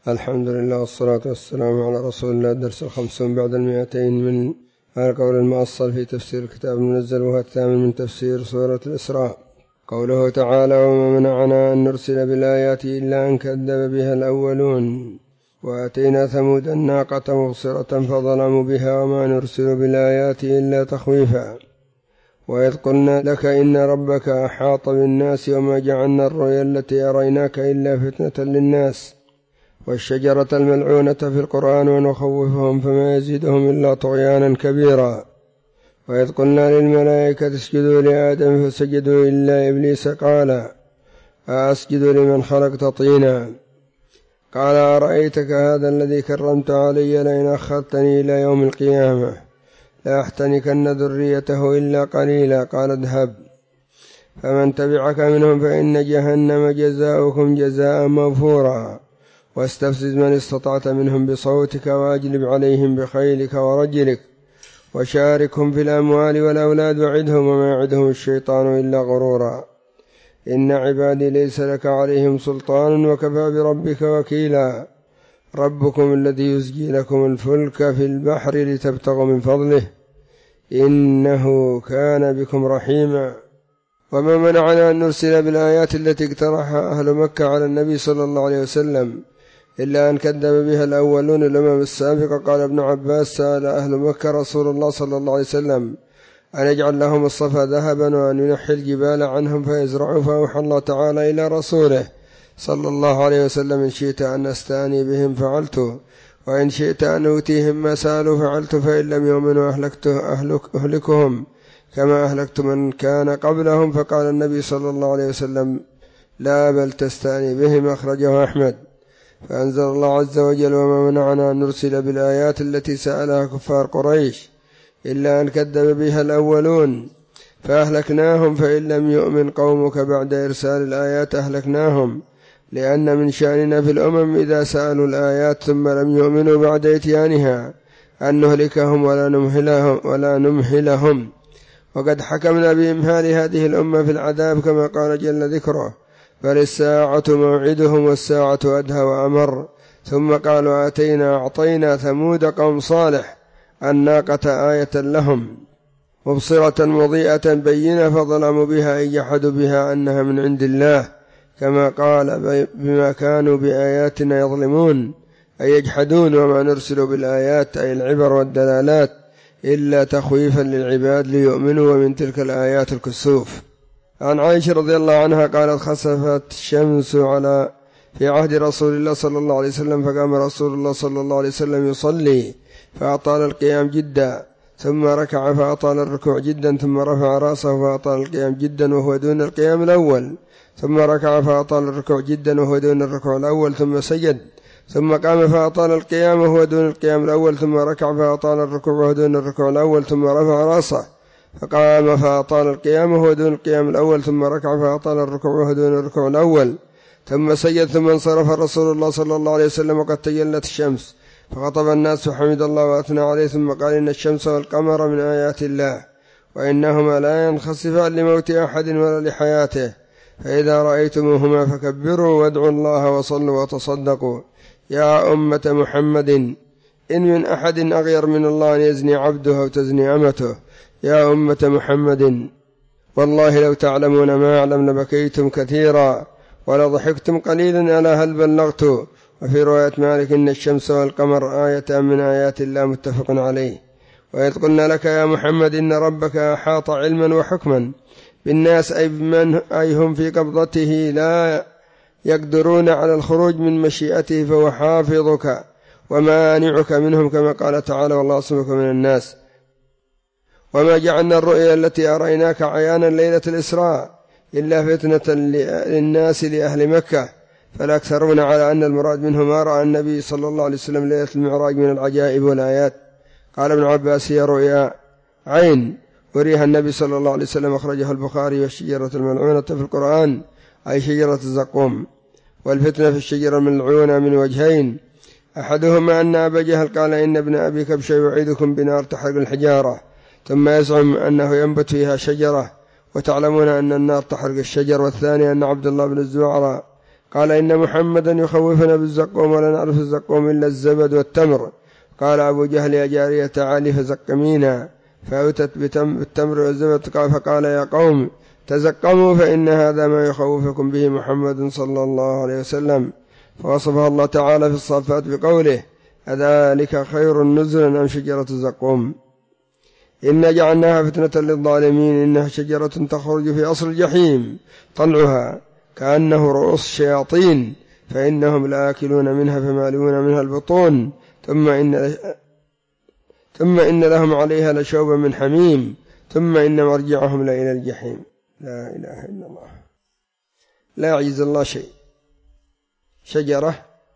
الحمد لله والصلاة والسلام على رسول الله. درس 50 بعد 200 من القول المؤصل في تفسير الكتاب المنزل، وهو الثامن من تفسير سورة الإسراء. قوله تعالى: وما منعنا أن نرسل بالآيات إلا أن كذب بها الأولون وآتينا ثمود الناقة مبصرة فظلموا بها وما نرسل بالآيات إلا تخويفا. وإذ قلنا لك إن ربك أحاط بالناس وما جعلنا الرؤيا التي أريناك إلا فتنة للناس والشجرة الملعونة في القرآن ونخوفهم فما يزيدهم إلا طغيانا كبيرا. وإذ قلنا للملائكة اسجدوا لآدم فسجدوا إلا إبليس قال أسجد لمن خلقت طينا. قال أرأيتك هذا الذي كرمت علي لئن أخرتني إلى يوم القيامة لأحتنكن ذريته إلا قليلا. قال اذهب فمن تبعك منهم فإن جهنم جزاؤكم جزاء موفورا. واستفزز من استطعت منهم بصوتك وأجلب عليهم بخيلك ورجلك وشاركهم في الأموال والأولاد وعدهم وما يعدهم الشيطان إلا غرورا. إن عبادي ليس لك عليهم سلطان وكفى بربك وكيلا. ربكم الذي يزجي لكم الفلك في البحر لتبتغوا من فضله إنه كان بكم رحيما. وما منعنا أن نرسل بالآيات التي اقترحها أهل مكة على النبي صلى الله عليه وسلم إلا أن كذب بها الأولون الأمم السابقة. قال ابن عباس: سأل أهل مكة رسول الله صلى الله عليه وسلم أن يجعل لهم الصفا ذهبا وأن ينحي الجبال عنهم فيزرعوا، فأوحى الله تعالى إلى رسوله صلى الله عليه وسلم: إن شئت أن أستاني بهم فعلت، وإن شئت أن أوتيهم ما سألوا فعلت، فإن لم يؤمنوا أهلكهم كما أهلكت من كان قبلهم. فقال النبي صلى الله عليه وسلم: لا بل تستاني بهم. أخرجه أحمد. فأنزل الله عز وجل: وما منعنا أن نرسل بالآيات التي سألها كفار قريش إلا أن كذب بها الأولون فأهلكناهم، فإن لم يؤمن قومك بعد إرسال الآيات أهلكناهم. لأن من شأننا في الأمم إذا سألوا الآيات ثم لم يؤمنوا بعد إتيانها أن نهلكهم ولا نمهلهم. وقد حكمنا بإمهال هذه الأمة في العذاب كما قال جل ذكره: بل الساعة موعدهم والساعة أدهى وأمر. ثم قالوا: أعطينا ثمود قوم صالح الناقة آية لهم مبصرة مضيئة بينة فظلموا بها أي جحدوا بها أنها من عند الله، كما قال: بما كانوا بآياتنا يظلمون أي يجحدون. وما نرسل بالآيات أي العبر والدلالات إلا تخويفا للعباد ليؤمنوا، ومن تلك الآيات الكسوف. عن عائشة رضي الله عنها قالت: خسفت الشمس في عهد رسول الله صلى الله عليه وسلم، فقام رسول الله صلى الله عليه وسلم يصلي فأطال القيام جدا، ثم ركع فأطال الركوع جدا، ثم رفع رأسه فأطال القيام جدا وهو دون القيام الأول، ثم ركع فأطال الركوع جدا وهو دون الركوع الأول، ثم سجد، ثم قام فأطال القيام وهو دون القيام الأول، ثم ركع فأطال الركوع وهو دون الركوع الأول، ثم رفع رأسه فقام فأطال القيام وهو دون القيام الأول، ثم ركع فأطال الركوع وهو دون الركوع الأول، ثم سجد، ثم انصرف رسول الله صلى الله عليه وسلم وقد تجلت الشمس، فخطب الناس فحمد الله وأثنى عليه، ثم قال: إن الشمس والقمر من آيات الله وإنهما لا ينخسفان لموت أحد ولا لحياته، فإذا رأيتموهما فكبروا وادعوا الله وصلوا وتصدقوا. يا أمة محمد إن من أحد أغير من الله أن يزني عبده أو تزني أمته. يا أمة محمد والله لو تعلمون ما أعلم لبكيتم كثيرا ولضحكتم قليلا، ألا هل بلغت؟ وفي رواية مالك: إن الشمس والقمر آية من آيات الله متفق عليه. وإذ قلنا لك يا محمد إن ربك أحاط علما وحكما بالناس أي هم في قبضته لا يقدرون على الخروج من مشيئته، فهو حافظك ومانعك منهم، كما قال تعالى: والله يعصمك من الناس. وما جعلنا الرؤيا التي أريناك عيانا ليلة الإسراء إلا فتنة للناس لأهل مكة، فالأكثرون على أن المراد منه ما رأى النبي صلى الله عليه وسلم ليلة المعراج من العجائب والآيات. قال ابن عباس: هي رؤيا عين وريها النبي صلى الله عليه وسلم. أخرجه البخاري. والشجرة الملعونة في القرآن أي شجرة الزقوم. والفتنة في الشجرة الملعونة من وجهين: أحدهما أن أبا جهل قال: إن ابن أبي كبشة يعيدكم بنار تحرق الحجارة، ثم يزعم أنه ينبت فيها شجرة وتعلمون أن النار تحرق الشجر. والثاني أن عبد الله بن الزبعرة قال إن محمدا يخوفنا بالزقوم ولا نعرف الزقوم إلا الزبد والتمر. قال أبو جهل يا جارية تعالي فزقمينا، فأتت بالتمر والزبد فقال يا قوم تزقموا فإن هذا ما يخوفكم به محمد صلى الله عليه وسلم. فوصفها الله تعالى في الصافات بقوله أذلك خير نزلا أم شجرة الزقوم إنا جعلناها فتنة للظالمين إنها شجرة تخرج في أصل الجحيم طلعها كأنه رؤوس الشياطين فإنهم لآكلون منها فمالئون منها البطون ثم إن لهم عليها لشوبا من حميم ثم إن مرجعهم لإلى الجحيم. لا إله إلا الله، لا يعجز الله شيء. شجرة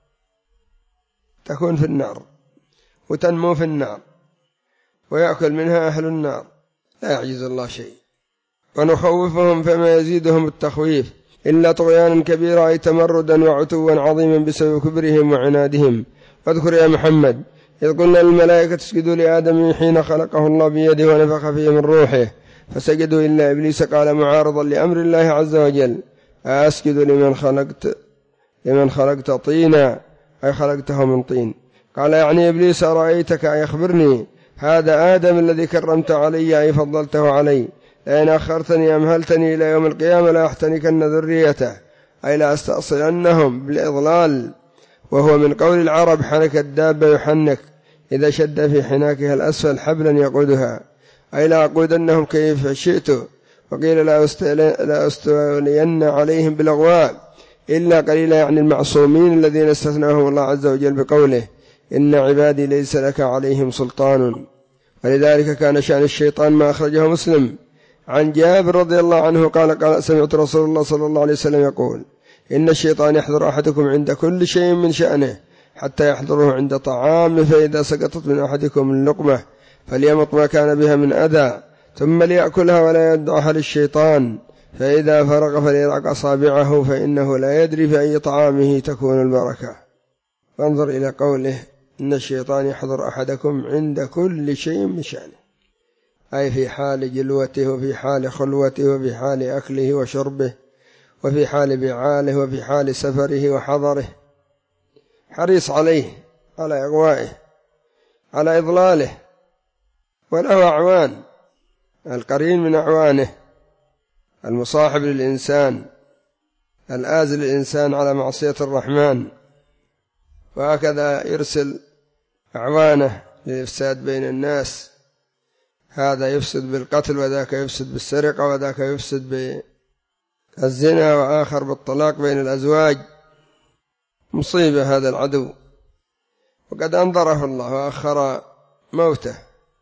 تكون في النار وتنمو في النار ويأكل منها أهل النار، لا يعجز الله شيء. ونخوفهم فما يزيدهم التخويف إلا طغيانا كبيرا أي تمردا وعتوا عظيما بسبب كبرهم وعنادهم. واذكر يا محمد إذ قلنا للملائكة اسجدوا لآدم حين خلقه الله بيده ونفخ فيه من روحه فسجدوا إلا إبليس قال معارضا لأمر الله عز وجل أسجد لمن خلقت طينا أي خلقته من طين. قال يعني إبليس أرأيتك أي أخبرني هذا آدم الذي كرمت علي أي فضلته علي لأن أخرتني أمهلتني إلى يوم القيامة لا أحتنكن ذريته أي لا أستأصلنهم بالإضلال. وهو من قول العرب حنك الدابة يحنك إذا شد في حناكها الأسفل حبلا يقودها أي لا أقودنهم كيف شئت. وقيل لا أستولين عليهم بالأغواء إلا قليلا يعني المعصومين الذين استثناهم الله عز وجل بقوله إن عبادي ليس لك عليهم سلطان. ولذلك كان شأن الشيطان ما أخرجه مسلم عن جابر رضي الله عنه قال سمعت رسول الله صلى الله عليه وسلم يقول إن الشيطان يحضر أحدكم عند كل شيء من شأنه حتى يحضره عند طعامه فإذا سقطت من أحدكم اللقمة فليمط ما كان بها من أذى ثم ليأكلها ولا يدعها للشيطان فإذا فرغ فليرق أصابعه فإنه لا يدري في أي طعامه تكون البركة. فانظر إلى قوله إن الشيطان يحضر أحدكم عند كل شيء من شأنه أي في حال جلوته وفي حال خلوته وفي حال أكله وشربه وفي حال بعاله وفي حال سفره وحضره حريص عليه على إغوائه على إضلاله. وله أعوان القرين من أعوانه المصاحب للإنسان الآزل الإنسان على معصية الرحمن وهكذا يرسل أعوانه للإفساد بين الناس هذا يفسد بالقتل وذاك يفسد بالسرقة وذاك يفسد بالزنا وآخر بالطلاق بين الأزواج. مصيبة هذا العدو وقد أنظره الله وأخر موته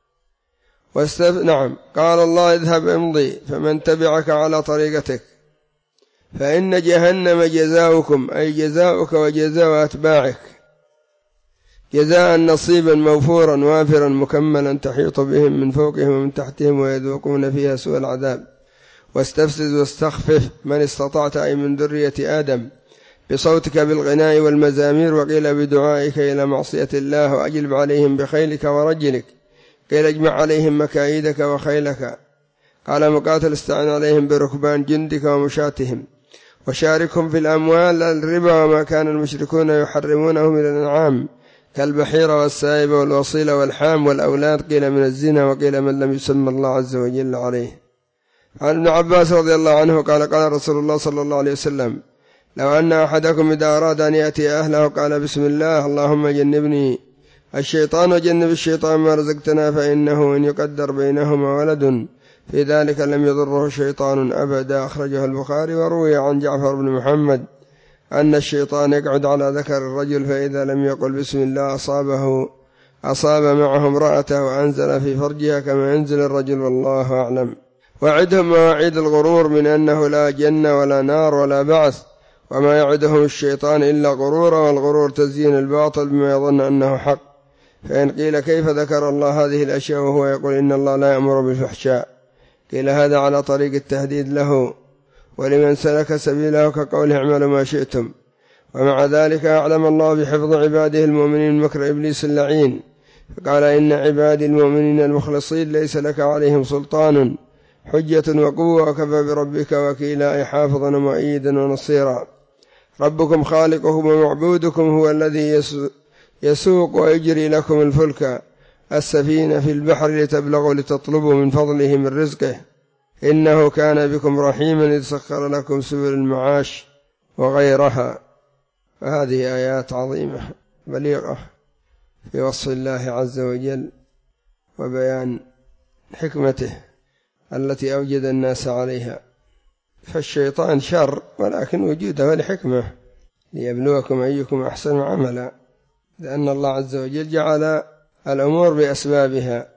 نعم قال الله اذهب امضي فمن تبعك على طريقتك فإن جهنم جزاؤكم أي جزاؤك وجزاء أتباعك جزاء نصيبا موفورا وافرا مكملا تحيط بهم من فوقهم ومن تحتهم ويذوقون فيها سوء العذاب. واستفسد واستخفف من استطعت أي من ذرية آدم بصوتك بالغناء والمزامير وقيل بدعائك إلى معصية الله وأجلب عليهم بخيلك ورجلك قيل اجمع عليهم مكايدك وخيلك. قال مقاتل استعن عليهم بركبان جندك ومشاتهم وشاركهم في الأموال الربا وما كان المشركون يحرمونه من الأنعام كالبحيرة والسائبة والوصيلة والحام والأولاد قيل من الزنا وقيل من لم يسمى الله عز وجل عليه. عن ابن عباس رضي الله عنه قال رسول الله صلى الله عليه وسلم لو أن أحدكم إذا أراد أن يأتي أهله قال بسم الله اللهم جنبني الشيطان وجنب الشيطان ما رزقتنا فإنه إن يقدر بينهما ولد في ذلك لم يضره شيطان أبدا. أخرجه البخاري. وروي عن جعفر بن محمد أن الشيطان يقعد على ذكر الرجل فإذا لم يقل بسم الله أصاب معه امرأته وأنزل في فرجها كما ينزل الرجل والله أعلم. وعدهم مواعيد الغرور من أنه لا جنة ولا نار ولا بعث وما يعدهم الشيطان إلا غرورا والغرور تزيين الباطل بما يظن أنه حق. فإن قيل كيف ذكر الله هذه الأشياء وهو يقول إن الله لا يأمر بالفحشاء قيل هذا على طريق التهديد له ولمن سلك سبيله كقوله اعملوا ما شئتم. ومع ذلك أعلم الله بحفظ عباده المؤمنين مكر إبليس اللعين فقال إن عبادي المؤمنين المخلصين ليس لك عليهم سلطان حجة وقوة وكفى بربك وكيلا أي حافظا ومؤيدا ونصيرا. ربكم خالقكم ومعبودكم هو الذي يسوق ويجري لكم الفلك السفينة في البحر لتبلغوا لتطلبوا من فضله من رزقه إنه كان بكم رحيما إذ سخر لكم سبل المعاش وغيرها. فهذه آيات عظيمة بليغة في وصف الله عز وجل وبيان حكمته التي أوجد الناس عليها. فالشيطان شر ولكن وجوده لحكمة ليبلوكم أيكم أحسن عملا، لأن الله عز وجل جعل الأمور بأسبابها